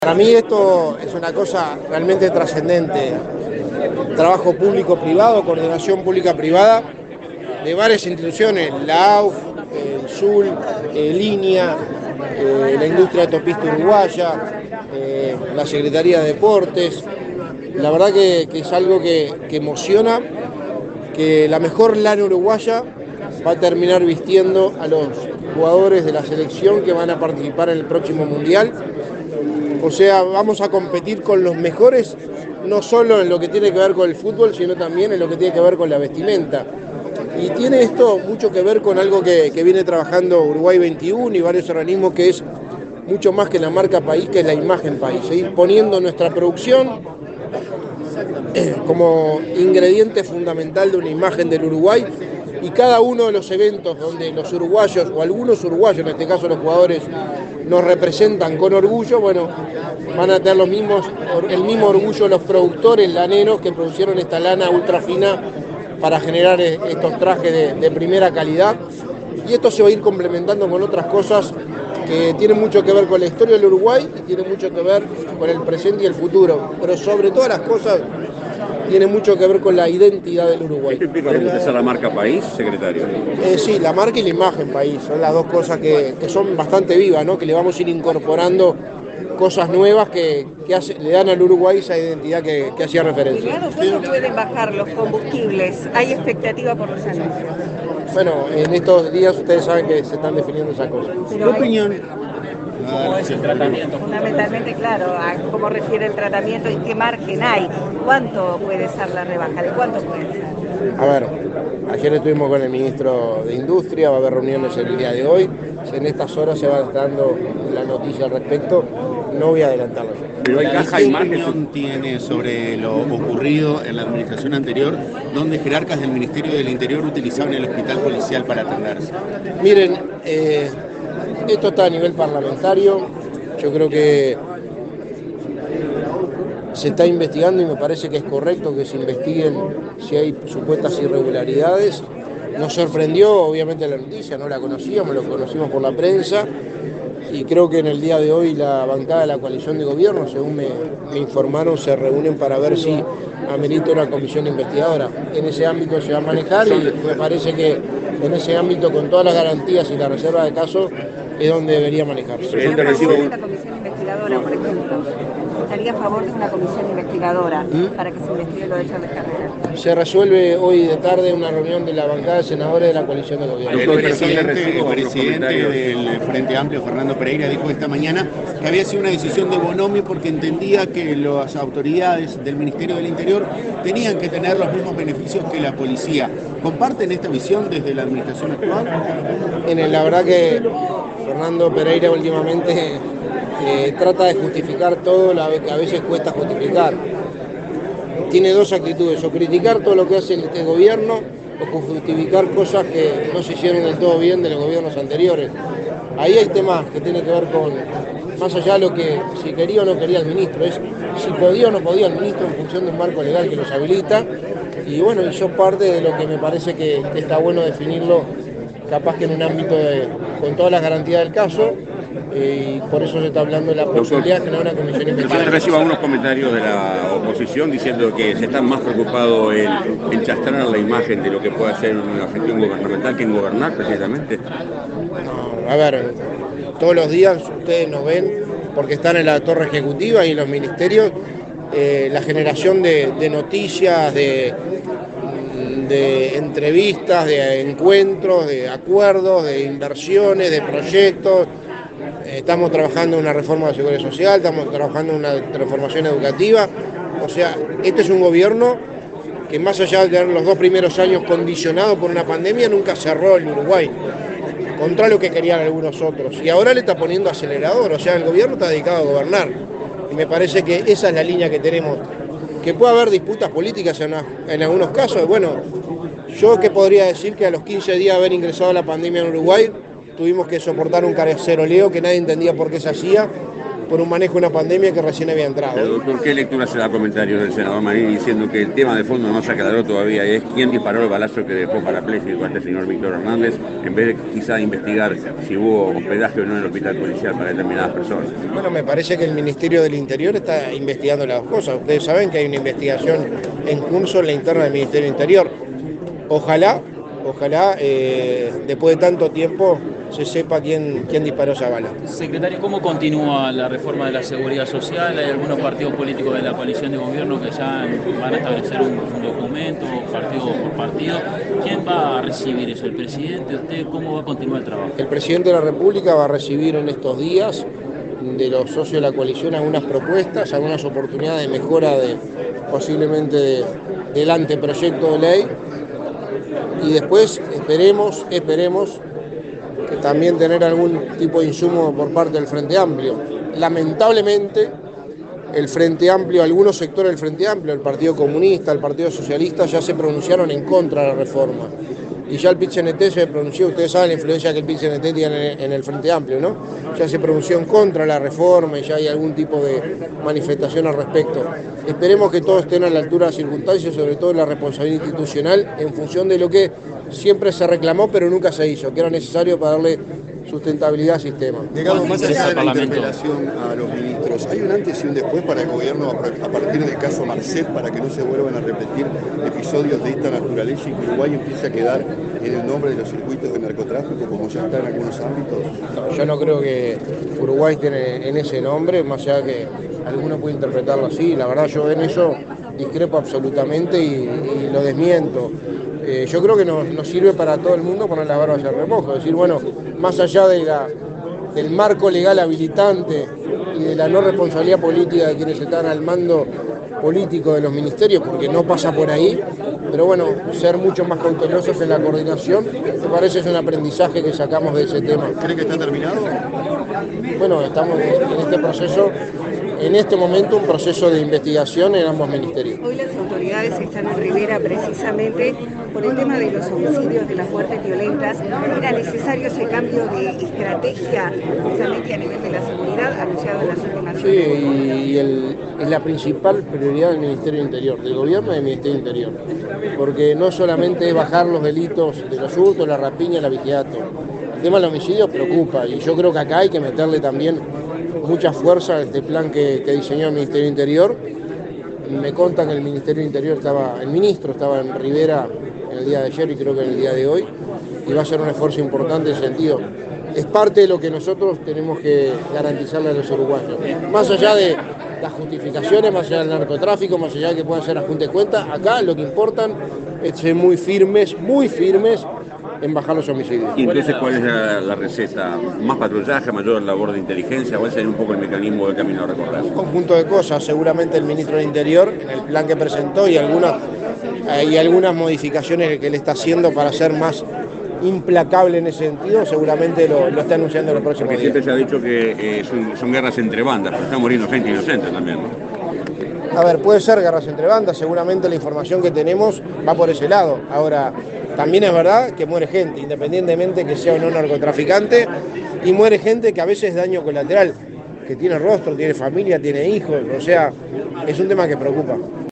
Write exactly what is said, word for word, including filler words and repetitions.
Para mí esto es una cosa realmente trascendente. Trabajo público-privado, coordinación pública-privada de varias instituciones, la A U F, el S U L, eh, Línea, eh, la industria autopista uruguaya, eh, la Secretaría de Deportes. La verdad que, que es algo que, que emociona, que la mejor lana uruguaya va a terminar vistiendo a los jugadores de la selección que van a participar en el próximo Mundial. O sea, vamos a competir con los mejores, no solo en lo que tiene que ver con el fútbol, sino también en lo que tiene que ver con la vestimenta. Y tiene esto mucho que ver con algo que, que viene trabajando Uruguay veintiuno y varios organismos, que es mucho más que la marca país, que es la imagen país. Seguir poniendo nuestra producción eh, como ingrediente fundamental de una imagen del Uruguay, y cada uno de los eventos donde los uruguayos, o algunos uruguayos, en este caso los jugadores, nos representan con orgullo, bueno, van a tener los mismos, el mismo orgullo los productores laneros que producieron esta lana ultra fina para generar estos trajes de, de primera calidad. Y esto se va a ir complementando con otras cosas que tienen mucho que ver con la historia del Uruguay y tienen mucho que ver con el presente y el futuro, pero sobre todas las cosas tiene mucho que ver con la identidad del Uruguay. ¿Qué implica utilizar la marca país, secretario? Eh, sí, la marca y la imagen país son las dos cosas que, que son bastante vivas, ¿no? Que le vamos a ir incorporando cosas nuevas que, que hace, le dan al Uruguay esa identidad que, que hacía referencia. ¿Cuándo pueden bajar los combustibles? ¿Hay expectativa por los anuncios? Bueno, en estos días ustedes saben que se están definiendo esas cosas. ¿Qué opinión? ¿Cómo es el tratamiento? Fundamentalmente, claro, a cómo refiere el tratamiento y qué margen hay. ¿Cuánto puede ser la rebaja? ¿De cuánto puede ser? A ver, ayer estuvimos con el ministro de Industria, va a haber reuniones el día de hoy. En estas horas se va dando la noticia al respecto. No voy a adelantarlo. Pero hay caja y ¿qué opinión tiene sobre lo ocurrido en la administración anterior, donde jerarcas del Ministerio del Interior utilizaban el hospital policial para atenderse? Miren, eh, esto está a nivel parlamentario. Yo creo que se está investigando y me parece que es correcto que se investiguen si hay supuestas irregularidades. Nos sorprendió obviamente la noticia, no la conocíamos, lo conocimos por la prensa, y creo que en el día de hoy la bancada de la coalición de gobierno, según me, me informaron, se reúnen para ver si amerita una comisión investigadora. En ese ámbito se va a manejar y me parece que en ese ámbito, con todas las garantías y la reserva de caso, es donde debería manejarse. ¿Estaría a favor de una comisión investigadora, por ejemplo? ¿Estaría a favor de una comisión investigadora ¿Mm? para que se investigue lo de Charles Carrera? Se resuelve hoy de tarde una reunión de la bancada de senadores de la coalición de gobierno. El presidente, el presidente del Frente Amplio, Fernando Pereira, dijo esta mañana que había sido una decisión de bonomio porque entendía que las autoridades del Ministerio del Interior tenían que tener los mismos beneficios que la policía. ¿Comparten esta visión desde la administración actual? En el, la verdad que Fernando Pereira últimamente eh, trata de justificar todo lo que a veces cuesta justificar. Tiene dos actitudes: o criticar todo lo que hace este gobierno, o justificar cosas que no se hicieron del todo bien de los gobiernos anteriores. Ahí hay temas que tienen que ver con, más allá de lo que si quería o no quería el ministro, es si podía o no podía el ministro en función de un marco legal que los habilita. Y bueno, yo parte de lo que me parece que, que está bueno definirlo, capaz que en un ámbito de, con todas las garantías del caso, eh, y por eso se está hablando de la posibilidad de generar una comisión investigadora. Yo recibo algunos comentarios de la oposición diciendo que se están más preocupados en, en chastrar la imagen de lo que puede hacer una gestión gubernamental que en gobernar precisamente. No, a ver, todos los días ustedes nos ven, porque están en la torre ejecutiva y en los ministerios, eh, la generación de, de noticias, de, de entrevistas, de encuentros, de acuerdos, de inversiones, de proyectos. Estamos trabajando en una reforma de la seguridad social, estamos trabajando en una transformación educativa. O sea, este es un gobierno que, más allá de tener los dos primeros años condicionados por una pandemia, nunca cerró el Uruguay, contra lo que querían algunos otros. Y ahora le está poniendo acelerador, o sea, el gobierno está dedicado a gobernar. Y me parece que esa es la línea que tenemos. Que puede haber disputas políticas en, en algunos casos. Bueno, yo que podría decir que a los quince días de haber ingresado la pandemia en Uruguay, tuvimos que soportar un caceroleo que nadie entendía por qué se hacía, por un manejo de una pandemia que recién había entrado. Pero, doctor, ¿qué lectura se da a comentarios del senador Marini diciendo que el tema de fondo no se aclaró todavía y es quién disparó el balazo que dejó parapléjico a este señor Víctor Hernández, en vez de quizá investigar si hubo hospedaje o no en el hospital policial para determinadas personas? Bueno, me parece que el Ministerio del Interior está investigando las dos cosas. Ustedes saben que hay una investigación en curso en la interna del Ministerio del Interior. Ojalá, ojalá, eh, después de tanto tiempo, se sepa quién, quién disparó esa bala. Secretario, ¿cómo continúa la reforma de la seguridad social? Hay algunos partidos políticos de la coalición de gobierno que ya van a establecer un, un documento, partido por partido. ¿Quién va a recibir eso? ¿El presidente? ¿Usted? ¿Cómo va a continuar el trabajo? El presidente de la República va a recibir en estos días de los socios de la coalición algunas propuestas, algunas oportunidades de mejora de posiblemente de, del anteproyecto de ley. Y después esperemos, esperemos que también tener algún tipo de insumo por parte del Frente Amplio. Lamentablemente, el Frente Amplio, algunos sectores del Frente Amplio, el Partido Comunista, el Partido Socialista, ya se pronunciaron en contra de la reforma. Y ya el P I T C N T se pronunció, ustedes saben la influencia que el P I T C N T tiene en el Frente Amplio, ¿no? Ya se pronunció en contra de la reforma y ya hay algún tipo de manifestación al respecto. Esperemos que todos estén a la altura de las circunstancias, sobre todo la responsabilidad institucional, en función de lo que siempre se reclamó, pero nunca se hizo, que era necesario para darle sustentabilidad al sistema. Llegamos más allá de la interpelación a los ministros, ¿hay un antes y un después para el gobierno a partir del caso Marcet para que no se vuelvan a repetir episodios de esta naturaleza y que Uruguay empiece a quedar en el nombre de los circuitos de narcotráfico como ya está en algunos ámbitos? No, yo no creo que Uruguay esté en ese nombre, más allá que alguno puede interpretarlo así. La verdad yo en eso discrepo absolutamente y, y lo desmiento. Eh, yo creo que nos, nos sirve para todo el mundo poner la barba hacia el remojo, es decir, bueno, más allá de la, del marco legal habilitante y de la no responsabilidad política de quienes están al mando político de los ministerios, porque no pasa por ahí, pero bueno, ser mucho más cautelosos en la coordinación, me parece es un aprendizaje que sacamos de ese tema. ¿Cree que está terminado? Bueno, estamos en este proceso, en este momento un proceso de investigación en ambos ministerios. Hoy las autoridades están en Rivera precisamente por el tema de los homicidios, de las muertes violentas. ¿Era necesario ese cambio de estrategia justamente a nivel de la seguridad anunciado en las últimas horas? Sí, y el, es la principal prioridad del Ministerio del Interior, del Gobierno y del Ministerio del Interior, porque no solamente es bajar los delitos de los hurtos, la rapiña, el abigeato. El tema del homicidio preocupa y yo creo que acá hay que meterle también mucha fuerza a este plan que, que diseñó el Ministerio del Interior. Me contan que el Ministerio del Interior estaba, el ministro estaba en Rivera en el día de ayer y creo que en el día de hoy, y va a ser un esfuerzo importante en ese sentido. Es parte de lo que nosotros tenemos que garantizarle a los uruguayos. Más allá de las justificaciones, más allá del narcotráfico, más allá de que puedan ser ajuste de cuentas, acá lo que importan es ser muy firmes, muy firmes en bajar los homicidios. ¿Y entonces cuál es la, la receta? ¿Más patrullaje, mayor labor de inteligencia? ¿Cuál sería un poco el mecanismo del camino a recorrer? Un conjunto de cosas, seguramente el ministro del Interior, en el plan que presentó y algunas, eh, y algunas modificaciones que él está haciendo para ser más implacable en ese sentido, seguramente lo, lo está anunciando en los próximos días. Porque siempre se ha dicho que eh, son, son guerras entre bandas, pero están muriendo gente inocente también, ¿no? A ver, puede ser guerras entre bandas, seguramente la información que tenemos va por ese lado. Ahora, también es verdad que muere gente, independientemente que sea o no narcotraficante, y muere gente que a veces es daño colateral, que tiene rostro, tiene familia, tiene hijos, o sea, es un tema que preocupa.